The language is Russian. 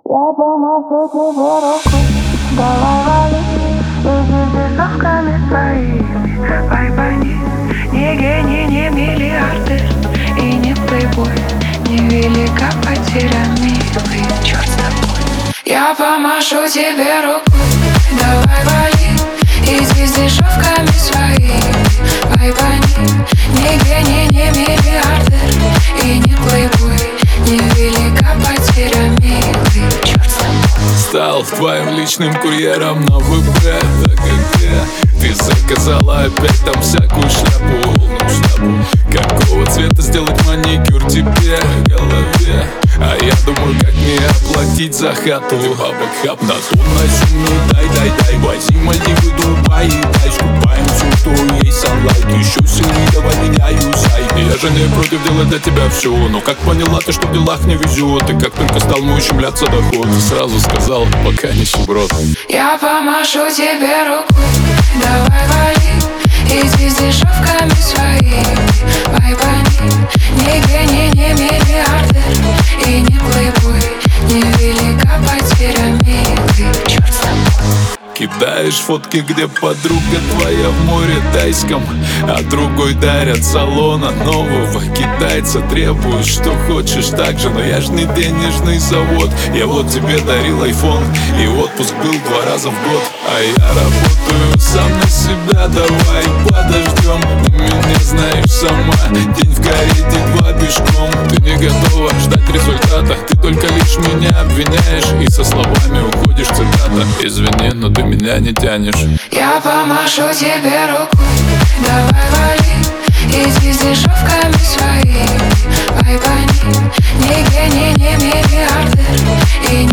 Я помогу тебе рукой, давай вали. Иди дешевками своими, поймани. Не гений, не миллиардер и не плейбой, не велика потеря, милый, черт с тобой. Я помашу тебе рукой, давай вали. Иди с дешевками своими, поймани. Не гений, не миллиардер и не плейбой, не велика потеря, милый, черт с тобой. Стал твоим личным курьером на ВП, да где ты заказала опять там всякую шляпу, какого цвета сделать маникюр тебе в голове? А я думаю, как мне оплатить за хату. Бабок хап на тонной сумме, дай вози Мальдивы, Дубай и дай. Скупаем всю, что есть sunlight. Еще сильнее давай меняю сайт. Я же не против делать для тебя все, но как поняла ты, что в делах не везет? И как только стал мой ущемляться доход, ты сразу сказал, пока нищеброд. Я помашу тебе рукой, давай вали. Иди с дешевками своими, поймани. Не гений, не миллиардер и не плейбой, не велика потеря, милый, черт с тобой. Кидаешь фотки, где подруга твоя в море тайском, а другой дарят салона нового китайца. Требуешь, что хочешь так же, но я ж не денежный завод. Я вот тебе дарил айфон, и отпуск был 2 раза в год. А я работаю сам на себя, давай подождем. У меня, знаешь, сама день в карете, 2 пешком. Ты не готова ждать результата, ты только лишь меня обвиняешь и со словами уходишь, цитата. Извини, но ты меня не тянешь. Я помашу тебе рукой, давай вали. Иди с дешевками своими, поймани. Не гений, не миллиардер и